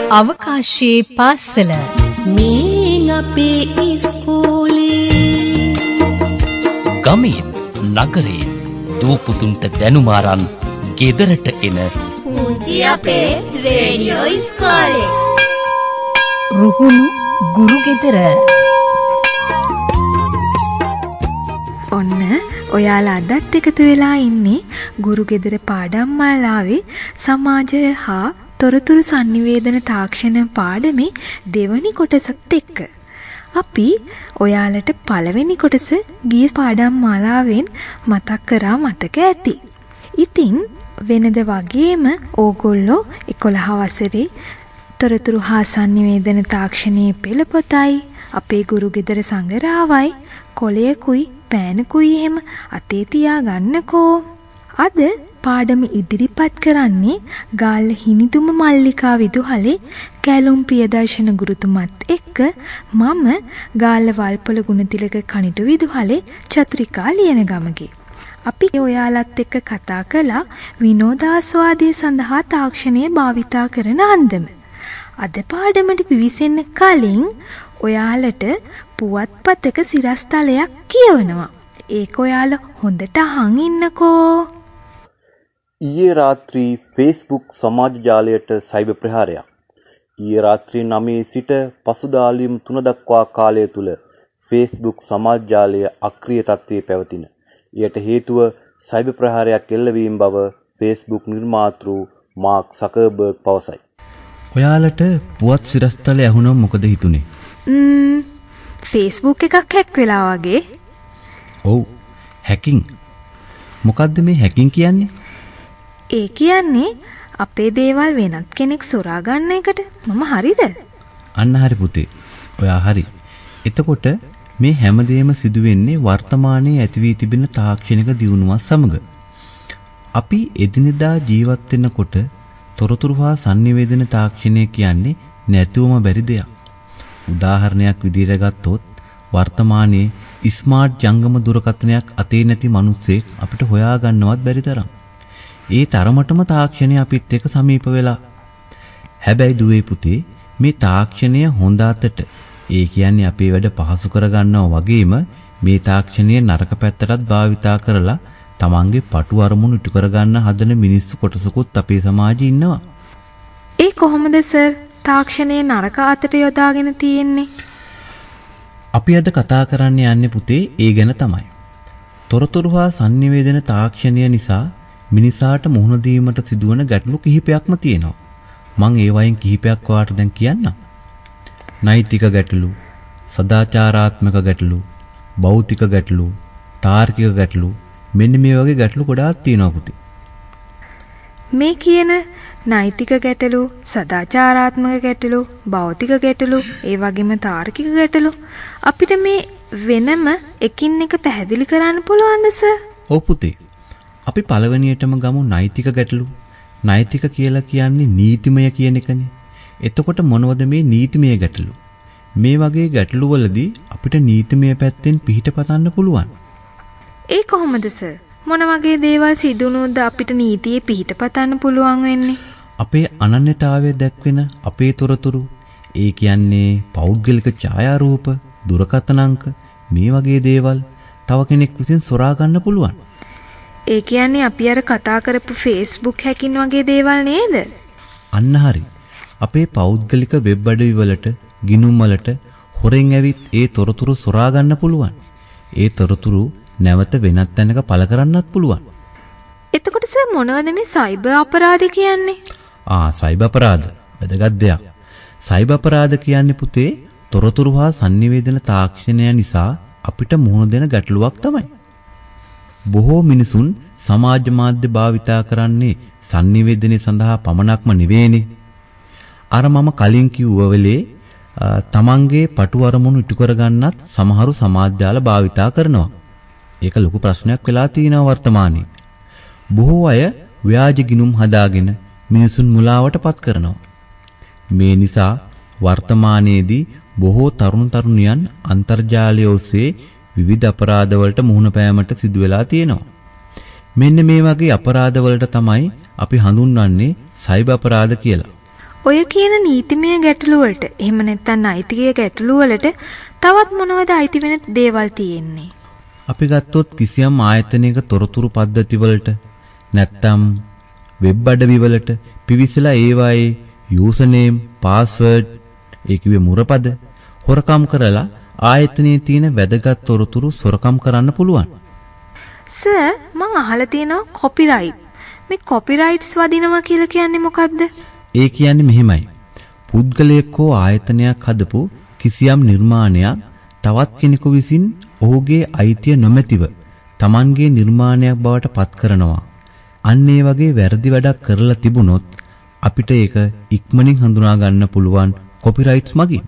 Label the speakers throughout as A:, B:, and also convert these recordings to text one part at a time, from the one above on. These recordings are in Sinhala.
A: අවකාශයේ පාසල
B: මේ අපේ ඉස්කෝලේ
C: ගමේ නගරේ දූපුතුන්ට දැනුම අරන් ගෙදරට එන
D: පුංචි අපේ රේඩියෝ ඉස්කෝලේ
A: රුහුණු ගුරු ගෙදර.
E: ඔන්න ඔයාලා අදත් එකතු වෙලා ඉන්නේ ගුරු ගෙදර පාඩම් මාලාවේ සමාජය හා තොරතුරු sannivedana තාක්ෂණ පාඩමේ දෙවනි කොටසත් එක්ක. අපි ඔයාලට පළවෙනි කොටස ගිය පාඩම් මාලාවෙන් මතක් කරා මතක ඇති. ඉතින් වෙනද වගේම ඕගොල්ලෝ 11 වසරේ තොරතුරු හා sannivedana තාක්ෂණයේ පෙළපොතයි අපේ ගුරු ගෙදර සංගරාවයි කොලයකුයි පෑනකුයි එහෙම අතේ තියා ගන්නකෝ. අද පාඩම ඉදිරිපත් කරන්නේ ගාල්ල හිනිදුම මල්ලිකා විදුහලේ කැලුම් ප්‍රියදර්ශන ගුරුතුමත් එක්ක මම ගාල්ල වල්පොළ ගුණතිලක කනිටු විදුහලේ චතුරිකා ලියනගමගේ. අපි ඔයාලත් එක්ක කතා කළා විනෝදාස්වාදය සඳහා තාක්ෂණය භාවිතා කරන අන්දම. අද පාඩමට පිවිසෙන්න කලින් ඔයාලට පුවත්පතක සිරස්තලයක් කියවනවා. ඒක ඔයාලා හොඳට අහන් ඉන්නකෝ.
F: ඊයේ රාත්‍රී Facebook සමාජ ජාලයට සයිබර් ප්‍රහාරයක්. ඊයේ රාත්‍රී 9 සිට පසුදා ලියුම් 3 දක්වා කාලය තුල Facebook සමාජ ජාලය අක්‍රීය තත්ත්වයේ පැවතින. ඊට හේතුව සයිබර් ප්‍රහාරයක් එල්ලවීම බව Facebook නිර්මාතෘ මාක් සකර්බර්ග් පවසයි.
G: ඔයාලට පුවත් සිරස්තලය ඇහුනොත් මොකද හිතුනේ?
E: Facebook එකක් හැක් වෙලා වගේ.
G: ඔව්, හැකින්. මොකද්ද මේ හැකින් කියන්නේ?
E: ඒ කියන්නේ අපේ දේවල් වෙනත් කෙනෙක් සොරා ගන්න එකට. මම හරිද?
G: අන්න හරි පුතේ. ඔයා හරි. එතකොට මේ හැමදේම සිදු වෙන්නේ වර්තමානයේ ඇති වී තිබෙන තාක්ෂණික දියුණුවත් සමග. අපි එදිනෙදා ජීවත් වෙනකොට තොරතුරු හා sannivedana තාක්ෂණය කියන්නේ නැතුවම බැරි දෙයක්. උදාහරණයක් විදිහට ගත්තොත් වර්තමානයේ ස්මාර්ට් ජංගම දුරකථනයක් අතේ නැති මිනිස්සෙක් අපිට හොයාගන්නවත් බැරි තරම්. ඒ තරමටම තාක්ෂණය අපිත් එක්ක සමීප වෙලා. හැබැයි දුවේ පුතේ මේ තාක්ෂණය හොඳ අතට ඒ කියන්නේ අපේ වැඩ පහසු කරගන්නවා වගේම මේ තාක්ෂණය නරක පැත්තටත් භාවිතා කරලා තමන්ගේ පටු අරමුණු ඉටු කරගන්න හදන මිනිස්සු කොටසකුත් අපේ සමාජයේ ඉන්නවා.
E: ඒ කොහොමද සර් තාක්ෂණය නරක අතට යොදාගෙන තියෙන්නේ?
G: අපි අද කතා කරන්න යන්නේ පුතේ ඒ ගැන තමයි. තොරතුරු හා sannivedana තාක්ෂණය නිසා මිනිසාට මුහුණ දීමට සිදුවන ගැටලු කිහිපයක්ම තියෙනවා. මම ඒ වයින් කිහිපයක් ඔයාලට දැන් කියන්නම්. නෛතික ගැටලු, සදාචාරාත්මක ගැටලු, භෞතික ගැටලු, තාර්කික ගැටලු මෙන්න මේ වගේ ගැටලු ගොඩාක් තියෙනවා පුතේ.
E: මේ කියන නෛතික ගැටලු, සදාචාරාත්මක ගැටලු, භෞතික ගැටලු, ඒ වගේම තාර්කික ගැටලු අපිට මේ වෙනම එකින් එක පැහැදිලි කරන්න පුළුවන්ද සර්?
G: ඔව් පුතේ. අපි පළවෙනියටම ගමු නෛතික ගැටලු. නෛතික කියලා කියන්නේ නීතිමය කියන එකනේ. එතකොට මොනවද මේ නීතිමය ගැටලු? මේ වගේ ගැටලු වලදී අපිට නීතිමය පැත්තෙන් පිහිට පතන්න පුළුවන්.
E: ඒ කොහොමද සර්? මොන වගේ දේවල් සිදුනොත් අපිට නීතියේ පිහිට පතන්න පුළුවන් වෙන්නේ?
G: අපේ අනන්‍යතාවය දැක්වෙන අපේ තොරතුරු, ඒ කියන්නේ පෞද්ගලික ඡායාරූප, දුරකථන අංක මේ වගේ දේවල් තව කෙනෙක් විසින් සොරා ගන්න පුළුවන්.
E: ඒ කියන්නේ අපි අර කතා කරපු Facebook හැකින් වගේ දේවල් නේද?
G: අන්න හරි. අපේ පෞද්ගලික වෙබ් අඩවි වලට, ගිණුම් වලට හොරෙන් ඇවිත් ඒ තොරතුරු සොරා ගන්න පුළුවන්. ඒ තොරතුරු නැවත වෙනත් තැනක පළ කරන්නත් පුළුවන්.
E: එතකොට සර් මොනවද මේ සයිබර් අපරාධ කියන්නේ?
G: සයිබර් අපරාධ වැදගත් දෙයක්. සයිබර් අපරාධ කියන්නේ පුතේ තොරතුරු හා sannivedana තාක්ෂණය නිසා අපිට මුහුණ දෙන ගැටලුවක් තමයි. බොහෝ මිනිසුන් සමාජ මාධ්‍ය භාවිතා කරන්නේ sannivedana සඳහා පමණක්ම නෙවෙයිනේ. අර මම කලින් කිව්ව වෙලේ තමන්ගේ පටු අරමුණු ඉටු කරගන්නත් සමහරු සමාජ ජාල භාවිතා කරනවා. ඒක ලොකු ප්‍රශ්නයක් වෙලා තියෙනවා වර්තමානයේ. බොහෝ අය ව්‍යාජ ගිණුම් හදාගෙන මිනිසුන් මුලාවටපත් කරනවා. මේ නිසා වර්තමානයේදී බොහෝ තරුණ තරුණියන් අන්තර්ජාලය ඔස්සේ විවිධ අපරාධ වලට මුහුණ පෑමට සිදු වෙලා තියෙනවා. මෙන්න මේ වගේ අපරාධ වලට තමයි අපි හඳුන්වන්නේ සයිබර් අපරාධ කියලා.
E: ඔය කියන නීතිමය ගැටලු වලට එහෙම නැත්නම් නෛතික ගැටලු වලට තවත් මොනවද අයිති වෙන දේවල් තියෙන්නේ?
G: අපි ගත්තොත් කිසියම් ආයතනයක තොරතුරු පද්ධති වලට නැත්නම් වෙබ් අඩවි වලට පිවිසලා ඒවායේ යූසර් නේම්, පාස්වර්ඩ්, ඒ කිව්වේ මුරපද හොරකම් කරලා ආයතනයේ තියෙන වැදගත් තොරතුරු සොරකම් කරන්න පුළුවන්.
E: සර් මං අහලා තියෙනවා කොපිරයිට්. මේ කොපිරයිට්ස් වදිනවා කියලා කියන්නේ මොකද්ද?
G: ඒ කියන්නේ මෙහෙමයි. පුද්ගලයෙක් හෝ ආයතනයක් හදපු කිසියම් නිර්මාණයක් තවත් කෙනෙකු විසින් ඔහුගේ අයිතිය නොමැතිව Tamanගේ නිර්මාණයක් බවට පත් කරනවා. අන්න ඒ වගේ වැරදි වැඩක් කරලා තිබුණොත් අපිට ඒක ඉක්මනින් හඳුනා ගන්න පුළුවන් කොපිරයිට්ස් මගින්.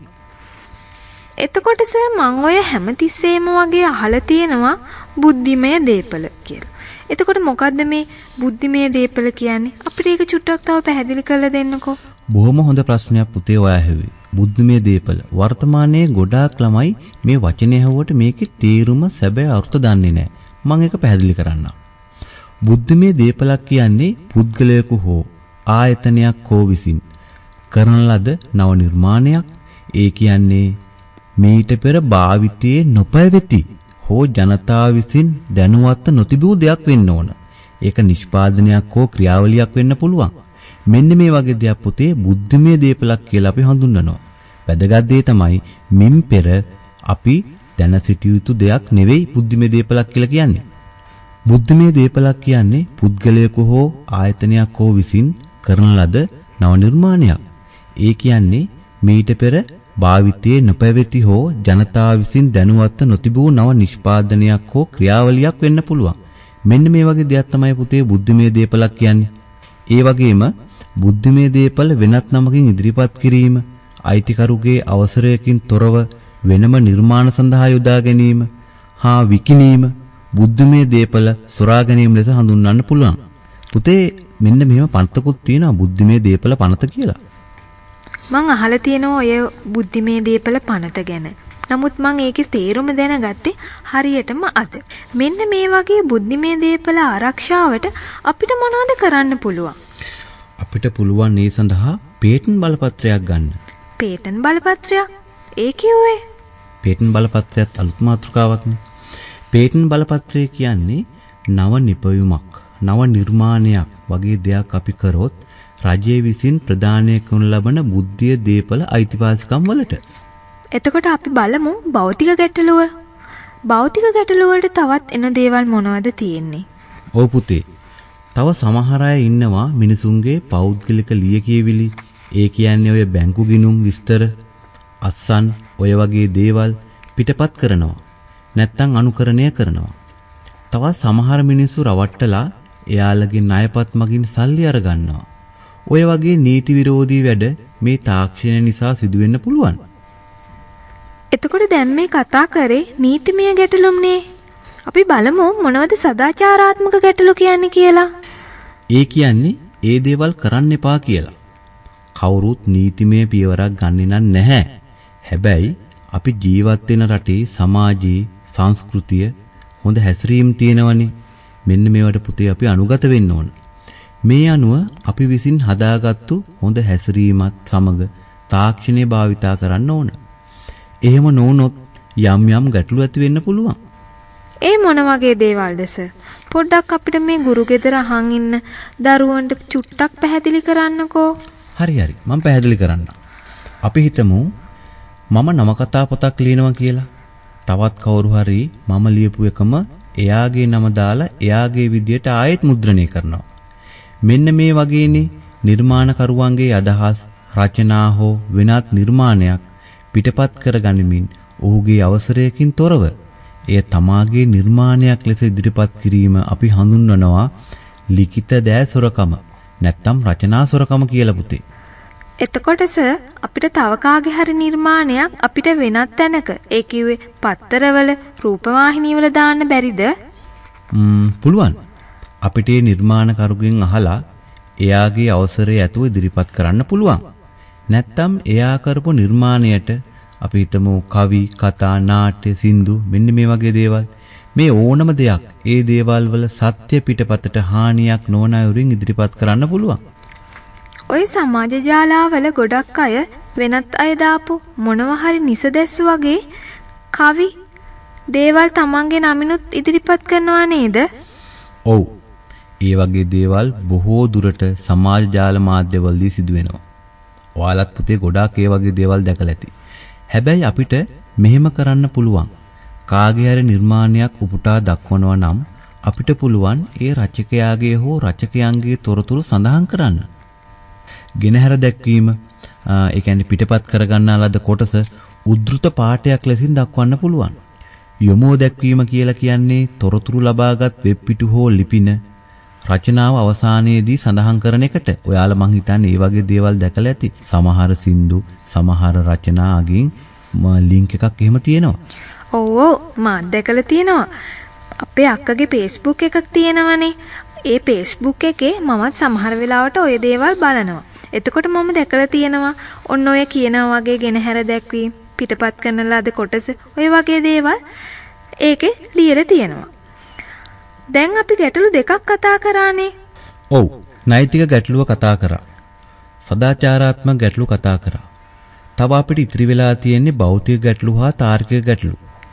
E: එතකොට සර් මං ඔය හැමතිස්සෙම වගේ අහලා තියෙනවා බුද්ධිමය දීපල කියලා. එතකොට මොකද්ද මේ බුද්ධිමය දීපල කියන්නේ? අපිට ඒක චුට්ටක් තව පැහැදිලි කරලා දෙන්නකෝ.
G: බොහොම හොඳ ප්‍රශ්නයක් පුතේ ඔයා ඇහුවේ. බුද්ධිමය දීපල. වර්තමානයේ ගොඩාක් ළමයි මේ වචනේ ඇහුවට මේකේ තේරුම සැබෑ අර්ථ දන්නේ නැහැ. මම ඒක පැහැදිලි කරන්නම්. බුද්ධිමය දීපලක් කියන්නේ පුද්ගලයෙකු හෝ ආයතනයක් හෝ විසින් කරන ලද නව නිර්මාණයක්. ඒ කියන්නේ මීට පෙර භාවිතයේ නොපැවති හෝ ජනතාව විසින් දැනුවත්ව නොතිබූ දෙයක් වෙන්න ඕන. ඒක නිෂ්පාදනයක් හෝ ක්‍රියාවලියක් වෙන්න පුළුවන්. මෙන්න මේ වගේ දෙයක් පුතේ බුද්ධිමය දීපලක් කියලා අපි හඳුන්වනවා. වැදගත් දේ තමයි මින් පෙර අපි දැන සිටිය යුතු දෙයක් නෙවෙයි බුද්ධිමය දීපලක් කියලා කියන්නේ. බුද්ධිමය දීපලක් කියන්නේ පුද්ගලයෙකු හෝ ආයතනයක් හෝ විසින් කරන ලද නව නිර්මාණයක්. ඒ කියන්නේ මීට පෙර භාවිතයේ නොපැවති හෝ ජනතාව විසින් දැනුවත්ව නොතිබූ නව නිෂ්පාදනයක් හෝ ක්‍රියාවලියක් වෙන්න පුළුවන්. මෙන්න මේ වගේ දෙයක් තමයි පුතේ බුද්ධිමය දීපලක් කියන්නේ. ඒ වගේම බුද්ධිමය දීපල වෙනත් නමකින් ඉදිරිපත් කිරීම, අයිතිකරුගේ අවසරයකින් තොරව වෙනම නිර්මාණ සඳහා යොදා ගැනීම හා විකිණීම බුද්ධිමය දීපල සොරා ගැනීම ලෙස හඳුන්වන්න පුළුවන්. පුතේ මෙන්න මෙහෙම පනතකුත් තියෙනවා බුද්ධිමය දීපල පනත කියලා.
E: මං අහලා තියෙනවා ඔය බුද්ධිමය දීපල පනත ගැන. නමුත් මං ඒකේ තේරුම දැනගත්තේ හරියටම අද. මෙන්න මේ වගේ බුද්ධිමය දීපල ආරක්ෂාවට අපිට මොනවද කරන්න පුළුවන්?
G: අපිට පුළුවන් මේ සඳහා පේටන්ට් බලපත්‍රයක් ගන්න.
E: පේටන්ට් බලපත්‍රයක්? ඒ කිව්වේ?
G: පේටන්ට් බලපත්‍රයත් අලුත් මාතෘකාවක්නේ. පේටන්ට් බලපත්‍රය කියන්නේ නව නිපැයුමක්, නව නිර්මාණයක් වගේ දෙයක් අපි කරොත් රජයේ විසින් ප්‍රදානය කරනු ලබන බුද්ධිය දීපල අයිතිවාසිකම් වලට.
E: එතකොට අපි බලමු භෞතික ගැටලුව. භෞතික ගැටලුව වලට තවත් එන දේවල් මොනවද තියෙන්නේ?
G: ඔව් පුතේ. තව සමහර අය ඉන්නවා මිනිසුන්ගේ පෞද්ගලික ලියකියවිලි, ඒ කියන්නේ ඔය බැංකු ගිණුම් විස්තර, අස්සන් ඔය වගේ දේවල් පිටපත් කරනවා. නැත්තම් අනුකරණය කරනවා. තවත් සමහර මිනිස්සු රවට්ටලා එයාලගේ ණයපත් මගින් සල්ලි අර ගන්නවා. ඔය වගේ නීති විරෝධී වැඩ මේ තාක්ෂණය නිසා සිදුවෙන්න පුළුවන්.
E: එතකොට දැන් මේ කතා කරේ නීතිමය ගැටලුම්නේ. අපි බලමු මොනවද සදාචාරාත්මක ගැටලු කියන්නේ කියලා.
G: ඒ කියන්නේ ඒ දේවල් කරන්න එපා කියලා. කවුරුත් නීතිමය පියවරක් ගන්නෙ නැහැ. හැබැයි අපි ජීවත් වෙන රටේ සමාජයේ සංස්කෘතිය හොඳ හැසිරීම් තියෙනවනේ. මෙන්න මේවට පුතේ අපි අනුගත වෙන්න ඕන. මේ අනුව අපි විසින් හදාගත්තු හොඳ හැසිරීමත් සමග තාක්ෂණය භාවිතා කරන්න ඕන. එහෙම නොවුනොත් යම් යම් ගැටලු ඇති වෙන්න පුළුවන්.
E: ඒ මොන වගේ දේවල්ද සර්? පොඩ්ඩක් අපිට මේ ගුරු ගෙදර අහන් ඉන්න දරුවන්ට චුට්ටක් පැහැදිලි කරන්නකෝ.
G: හරි මම පැහැදිලි කරන්නම්. අපි හිතමු මම නවකතා පොතක් ලියනවා කියලා. තවත් කවුරු හරි මම ලියපු එකම එයාගේ නම දාලා එයාගේ විදියට ආයෙත් මුද්‍රණය කරනවා. මෙන්න මේ වගේනේ නිර්මාණකරුවන්ගේ අදහස්, රචනා හෝ වෙනත් නිර්මාණයක් පිටපත් කරගනිමින් ඔහුගේ අවසරයකින් තොරව එය තමාගේ නිර්මාණයක් ලෙස ඉදිරිපත් කිරීම අපි හඳුන්වනවා ලිඛිත දෑ සොරකම නැත්නම් රචනා සොරකම කියලා පුතේ.
E: එතකොට සර් අපිට තව කාගේ හරි නිර්මාණයක් අපිට වෙනත් තැනක ඒ කිව්වේ පත්තරවල රූපවාහිනියවල දාන්න බැරිද?
G: පුළුවන්. අපිට මේ නිර්මාණකරුගෙන් අහලා එයාගේ අවසරය ඇතුව ඉදිරිපත් කරන්න පුළුවන්. නැත්තම් එයා කරපු නිර්මාණයට අපි හිතමු කවි, කතා, නාට්‍ය, සින්දු මෙන්න මේ වගේ දේවල්. මේ ඕනම දෙයක් ඒ දේවල් වල සත්‍ය පිටපතට හානියක් නොවන අයුරින් ඉදිරිපත් කරන්න පුළුවන්.
E: ඔය සමාජ ජාලාවල ගොඩක් අය වෙනත් අය දාපු මොනවා හරි නිසදැස් වගේ කවි දේවල් තමන්ගේ නමිනුත් ඉදිරිපත් කරනවා නේද?
G: ඔව්. ඒ වගේ දේවල් බොහෝ දුරට සමාජ ජාල මාධ්‍යවලදී සිදු වෙනවා. ඔයාලත් පුතේ ගොඩාක් ඒ වගේ දේවල් දැකලා ඇති. හැබැයි අපිට මෙහෙම කරන්න පුළුවන්. කාගේ හරි නිර්මාණයක් උපුටා දක්වනවා නම් අපිට පුළුවන් ඒ රචකයාගේ හෝ රචකයන්ගේ තොරතුරු සඳහන් කරන්න. ගෙනහැර දැක්වීම, ඒ කියන්නේ පිටපත් කරගන්නා ලද කොටස උද්ෘත පාඨයක් ලෙසින් දක්වන්න පුළුවන්. යොමෝ දැක්වීම කියලා කියන්නේ තොරතුරු ලබාගත් වෙබ් පිටු හෝ ලිපින රචනාව අවසානයේදී සඳහන් කරන එකට. ඔයාලා මං හිතන්නේ මේ වගේ දේවල් දැකලා ඇති. සමහර සින්දු, සමහර රචනා අගින් ලින්ක් එකක් එහෙම තියෙනවා.
E: ඔව් මාත් දැකලා තියෙනවා. අපේ අක්කගේ Facebook එකක් තියෙනවනේ. ඒ Facebook එකේ මමත් සමහර වෙලාවට ওই දේවල් බලනවා. එතකොට මම දැකලා තියෙනවා ඔන්න ඔය කියනවා වගේ ගෙනහැර දැක්වීම, පිටපත් කරන ලද කොටස, ඔය වගේ දේවල් ඒකේ ලියලා තියෙනවා. දැන් අපි ගැටලු දෙකක් කතා කරානේ.
G: ඔව්. නෛතික ගැටලුව කතා කරා. සදාචාරාත්මක ගැටලු කතා කරා. තව අපිට ඉතිරි වෙලා තියෙන්නේ භෞතික ගැටලු හා තාර්කික ගැටලු.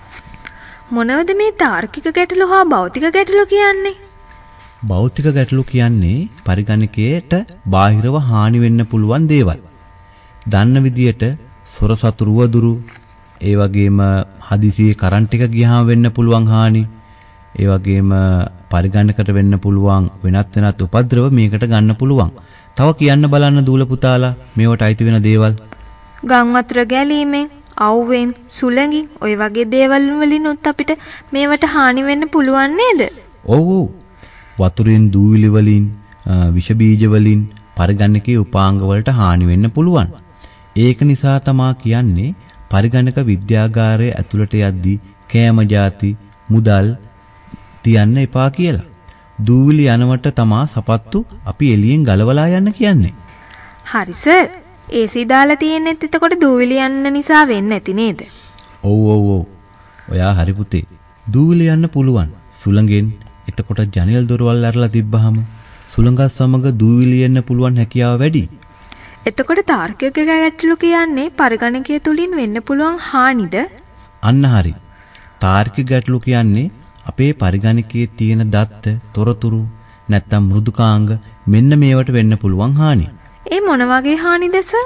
E: මොනවද මේ තාර්කික ගැටලු හා භෞතික ගැටලු කියන්නේ?
G: භෞතික ගැටලු කියන්නේ පරිගණකයට බාහිරව හානි වෙන්න පුළුවන් දේවල්. දන්න විදියට සොර සතුරු වදුරු, ඒ වගේම හදිසියේ කරන්ට් එක ගියාම වෙන්න පුළුවන් හානි, ඒ වගේම පරිගණකයට වෙන්න පුළුවන් වෙනත් උපද්‍රව මේකට ගන්න පුළුවන්. තව කියන්න බලන්න දූල පුතාලා මේවට අයිති වෙන දේවල්.
E: ගම් වතුර ගැලීමෙන්, අවුවෙන්, සුළඟින්, ඔය වගේ දේවල් වලිනුත් අපිට මේවට හානි වෙන්න පුළුවන් නේද?
G: ඔව්. වතුරෙන්, දූවිලි වලින්, විෂ බීජ වලින් පරිගණකයේ උපාංග වලට හානි වෙන්න පුළුවන්. ඒක නිසා තමා කියන්නේ පරිගණක විද්‍යාගාරයේ ඇතුළට යද්දී කෑම ಜಾති, මුදල් තියන්න එපා කියලා. දූවිලි යනවට තමා සපත්තු අපි එළියෙන් ගලවලා යන්න කියන්නේ.
E: හරි සර්. AC දාලා තියෙන්නෙත් එතකොට දූවිලි යන්න නිසා වෙන්නේ නැති නේද?
G: ඔව්. ඔයා හරි පුතේ. දූවිලි යන්න පුළුවන් සුළඟෙන්. එතකොට ජනෙල් දොරවල් අරලා තිබ්බහම සුළඟත් සමග දූවිලි එන්න පුළුවන් හැකියාව වැඩි.
E: එතකොට තාර්කික ගැටලු කියන්නේ පරිගණකය තුලින් වෙන්න පුළුවන් හානිද?
G: අන්න හරි. තාර්කික ගැටලු කියන්නේ අපේ පරිගණකයේ තියෙන දත්ත, තොරතුරු නැත්තම් මෘදුකාංග මෙන්න මේවට වෙන්න පුළුවන් හානි.
E: ඒ මොන වගේ හානිද සර්?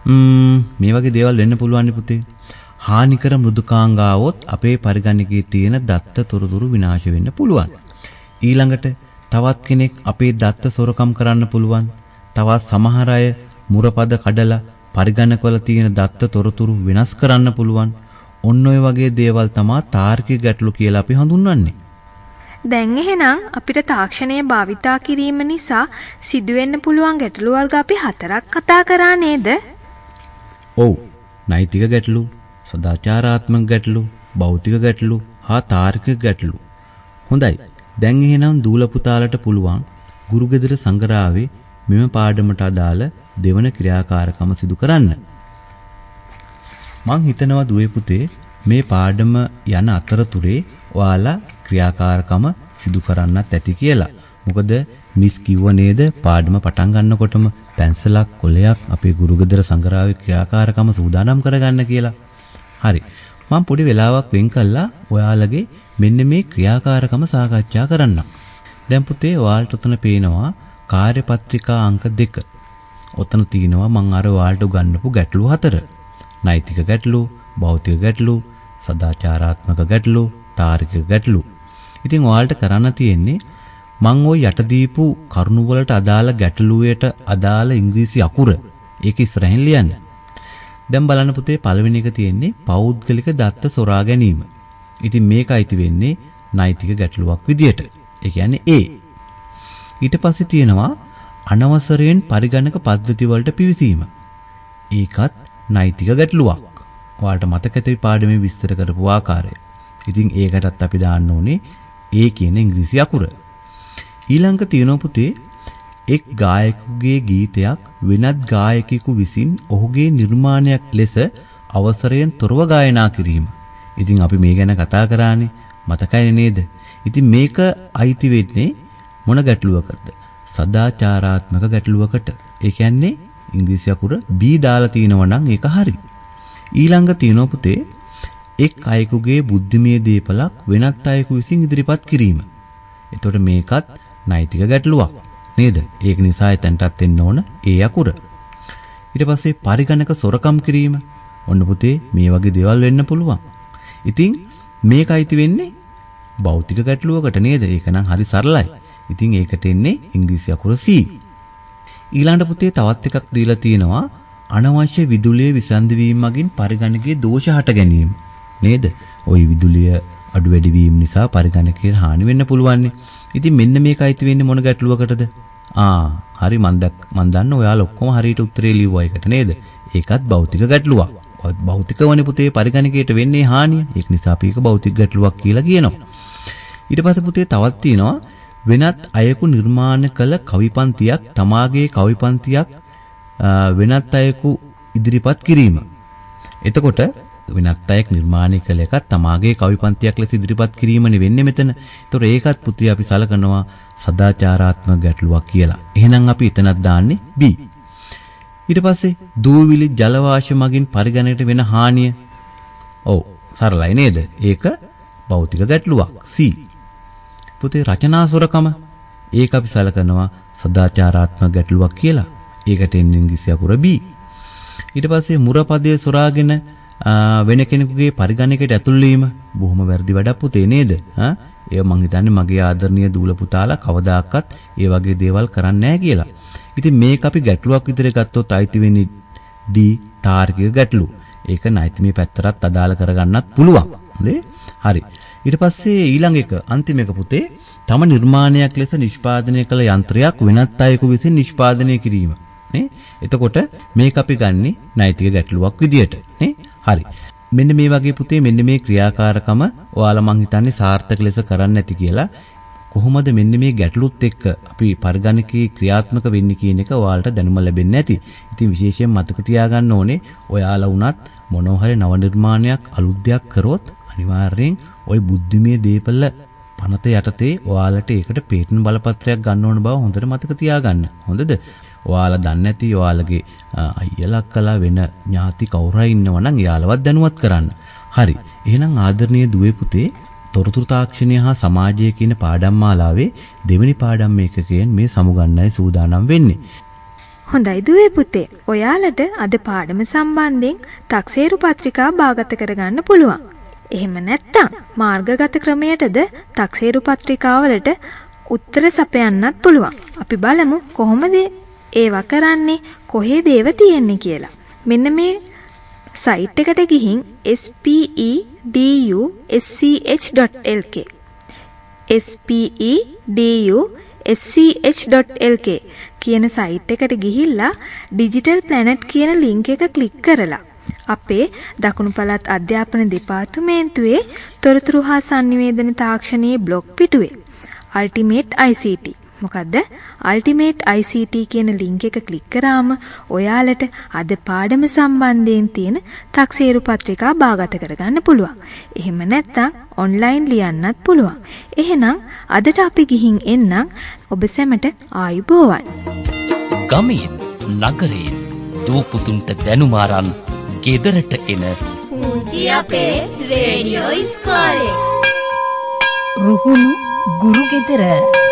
G: මේ වගේ දේවල් වෙන්න පුළුවන් පුතේ. හානිකර මෘදුකාංග આવොත් අපේ පරිගණකයේ තියෙන දත්ත, තොරතුරු විනාශ වෙන්න පුළුවන්. ඊළඟට තවත් කෙනෙක් අපේ දත්ත සොරකම් කරන්න පුළුවන්. තවත් සමහර අය මුරපද කඩලා පරිගණකවල තියෙන දත්ත, තොරතුරු වෙනස් කරන්න පුළුවන්. ඔන්න ඔය වගේ දේවල් තමයි තාර්කික ගැටලු කියලා අපි හඳුන්වන්නේ.
E: දැන් එහෙනම් අපිට තාක්ෂණය භාවිතා කිරීම නිසා සිදුවෙන්න පුළුවන් ගැටලු වර්ග අපි 4ක් කතා කරා නේද?
G: ඔව්. නෛතික ගැටලු, සදාචාරාත්මක ගැටලු, භෞතික ගැටලු හා තාර්කික ගැටලු. හොඳයි. දැන් එහෙනම් දූල පුතාලට පුළුවන් ගුරුගෙදර සංගරාවේ මෙම පාඩමට අදාළ දෙවන ක්‍රියාකාරකම සිදු කරන්න. මං හිතනවා දුවේ පුතේ මේ පාඩම යන අතරතුරේ ඔයාලා ක්‍රියාකාරකම සිදු කරන්නත් ඇති කියලා. මොකද මිස් කිව්ව නේද පාඩම පටන් ගන්නකොටම පැන්සලක් කොලයක් අපේ ගුරුගෙදර සංගරාවේ ක්‍රියාකාරකම සූදානම් කරගන්න කියලා. හරි. මම පොඩි වෙලාවක් වෙන් කළා ඔයාලගේ මෙන්න මේ ක්‍රියාකාරකම සාකච්ඡා කරන්න. දැන් පුතේ ඔයාලට උතන පේනවා කාර්යපත්‍රිකා අංක 2. ඔතන තියෙනවා මම අර ඔයාලට උගන්වපු ගැටලු 4. නෛතික ගැටලු, භෞතික ගැටලු, සදාචාරාත්මක ගැටලු, තාර්කික ගැටලු. ඉතින් ඔයාලට කරන්න තියෙන්නේ මම ওই යට දීපු කරුණු වලට අදාළ ගැටලුවට අදාළ ඉංග්‍රීසි අකුර ඒක ඉස්සරහින් ලියන්න. දැන් බලන්න පුතේ පළවෙනි එක තියෙන්නේ පෞද්ගලික දත්ත සොරා ගැනීම. ඉතින් මේකයි වෙන්නේ නෛතික ගැටලුවක් විදියට. ඒ කියන්නේ A. ඊට පස්සේ තියෙනවා අනවසරයෙන් පරිගණක පද්ධති වලට පිවිසීම. ඒකත් නෛතික ගැටලුවක්. ඔයාලට මතක ඇති පාඩමේ විස්තර කරපු ආකාරය. ඉතින් ඒකටත් අපි දාන්න ඕනේ A කියන ඉංග්‍රීසි අකුර. ඊළඟ තියෙනවා පුතේ එක් ගායකයෙකුගේ ගීතයක් වෙනත් ගායකයෙකු විසින් ඔහුගේ නිර්මාණයක් ලෙස අවසරයෙන් තොරව ගායනා කිරීම. ඉතින් අපි මේ ගැන කතා කරානේ මතකයි නේද? ඉතින් මේක අයිති වෙන්නේ මොන ගැටලුවකටද? සදාචාරාත්මක ගැටලුවකට. ඒ කියන්නේ ඉංග්‍රීසි අකුර B දාලා තිනවා නම් ඒක හරි. ඊළඟ තියෙනවා පුතේ එක් අයෙකුගේ බුද්ධිමය දීපලක් වෙනත් අයෙකු විසින් ඉදිරිපත් කිරීම. එතකොට මේකත් නෛතික ගැටලුවක් නේද? ඒක නිසා එතනටත් එන්න ඕන ඒ අකුර. ඊට පස්සේ පරිගණක සොරකම් කිරීම. ඔන්න පුතේ මේ වගේ දේවල් වෙන්න පුළුවන්. ඉතින් මේක අයිති වෙන්නේ භෞතික ගැටලුවකට නේද? ඒක නම් හරි සරලයි. ඉතින් ඒකට එන්නේ ඉංග්‍රීසි අකුර C. ඊළඟ පුතේ තවත් එකක් දීලා තියෙනවා අනවශ්‍ය විදුලිය විසන්ධි වීම මගින් පරිගණකයේ දෝෂ හට ගැනීම. නේද? ওই විදුලිය අඩු වැඩි වීම නිසා පරිගණකයට හානි වෙන්න පුළුවන්. ඉතින් මෙන්න මේක අයිති වෙන්නේ මොන ගැටලුවකටද? හරි මන් දන්න ඔයාලා ඔක්කොම හරියට උත්තරේ ලිව්වා ඒකට නේද? ඒකත් භෞතික ගැටලුවක්. භෞතිකවනේ පුතේ පරිගණකයට වෙන්නේ හානිය. ඒක නිසා අපි ඒක භෞතික ගැටලුවක් කියලා කියනවා. ඊට පස්සේ පුතේ තවත් තියෙනවා වෙනත් අයෙකු නිර්මාණය කළ කවිපන්තියක් තමාගේ කවිපන්තියක් වෙනත් අයෙකු ඉදිරිපත් කිරීම. එතකොට වෙනත් අයෙක් නිර්මාණය කළ එකක් තමාගේ කවිපන්තියක් ලෙස ඉදිරිපත් කිරීමනේ වෙන්නේ මෙතන. ඒතොර ඒකත් පුතේ අපි සලකනවා සදාචාරාත්මක ගැටලුවක් කියලා. එහෙනම් අපි එතනක් දාන්නේ B. ඊට පස්සේ දූවිලි ජල වාෂ්ප මගින් පරිගණකයට වෙන හානිය. ඔව් සරලයි නේද? ඒක භෞතික ගැටලුවක් C. පුතේ රචනා සොරකම ඒක අපි සලකනවා සදාචාරාත්මක ගැටලුවක් කියලා. ඒකට එන්නේ ඉංග්‍රීසි අකුර B. ඊට පස්සේ මුරපදයේ සොරාගෙන වෙන කෙනෙකුගේ පරිගණකයට ඇතුල් වීම බොහොම වැරදි වැඩක් පුතේ නේද? ඒ මං හිතන්නේ මගේ ආදරණීය දූල පුතාලා කවදාකවත් ඒ වගේ දේවල් කරන්නේ නැහැ කියලා. ඉතින් මේක අපි ගැටලුවක් විදිහට ගත්තොත් අයිති වෙන්නේ D තාර්කික ගැටලුව. ඒක නෛතික පැත්තටත් අදාළ කරගන්නත් පුළුවන්. හරි. ඊට පස්සේ ඊළඟ එක අන්තිම එක පුතේ තම නිර්මාණයක් ලෙස නිෂ්පාදනය කළ යන්ත්‍රයක් වෙනත් අයෙකු විසින් නිෂ්පාදනය කිරීම. නේ? එතකොට මේක අපි ගන්නේ නෛතික ගැටලුවක් විදියට. නේ? හරි. මෙන්න මේ වගේ පුතේ මෙන්න මේ ක්‍රියාකාරකම ඔයාලා මං හිතන්නේ සාර්ථක ලෙස කරන්න ඇති කියලා. කොහොමද මෙන්න මේ ගැටලුත් එක්ක අපි පරිගණකයේ ක්‍රියාත්මක වෙන්නේ කියන එක ඔයාලට දැනුම ලැබෙන්නේ නැති. ඉතින් විශේෂයෙන් මතක තියාගන්න ඕනේ ඔයාලා වුණත් මොනවා හරි නව නිර්මාණයක් අලුත් දෙයක් කරොත් අනිවාර්යෙන් ওই බුද්ධිමය දීපල පනත යටතේ ඔයාලට ඒකට පේටන්ට් බලපත්‍රයක් ගන්න ඕන බව හොඳට මතක තියාගන්න. හොඳද? ඔයාලා දන්නේ නැති ඔයාලගේ අයියලා අක්කලා වෙන ඥාති කවුරුහරි ඉන්නවා නම් එයාලවත් දැනුවත් කරන්න. හරි. එහෙනම් ආදරණීය දුවේ පුතේ තොරතුරු තාක්ෂණය හා සමාජය කියන පාඩම් මාලාවේ දෙවෙනි පාඩම් මේකකයෙන් මේ සමුගන්නයි සූදානම් වෙන්නේ.
E: හොඳයි දුවේ පුතේ. ඔයාලට අද පාඩම සම්බන්ධයෙන් තක්සේරු පත්‍රිකා භාගත කරගන්න පුළුවන්. එහෙම නැත්නම් මාර්ගගත ක්‍රමයටද තක්සේරු පත්‍රිකාවලට උත්තර සපයන්නත් පුළුවන්. අපි බලමු කොහොමද ඒවා කරන්නේ, කොහේද ඒව තියෙන්නේ කියලා. මෙන්න මේ සයිට් එකට ගිහින් spedusch.lk spedusch.lk කියන සයිට් එකට ගිහිල්ලා ඩිජිටල් ප්ලැනට් කියන ලින්ක් එක ක්ලික් කරලා අපේ දකුණු පළාත් අධ්‍යාපන දෙපාර්තමේන්තුවේ තොරතුරු හා sannivedana තාක්ෂණයේ බ්ලොග් පිටුවේ Ultimate ICT මොකද්ද? Ultimate ICT කියන ලින්ක් එක ක්ලික් කරාම ඔයාලට අද පාඩම සම්බන්ධයෙන් තියෙන තක්සේරු පත්‍රිකා භාගත කරගන්න පුළුවන්. එහෙම නැත්නම් ඔන්ලයින් ලියන්නත් පුළුවන්. එහෙනම් අදට අපි ගිහින් එන්නම්. ඔබ සැමට ආයුබෝවන්.
C: ගමේ නගරේ දූපුතුන්ට දැනුම අරන් ගෙදරට එන
D: පුංචි අපේ රේඩියෝ ඉස්කෝලේ
A: රුහුණු ගුරු ගෙදර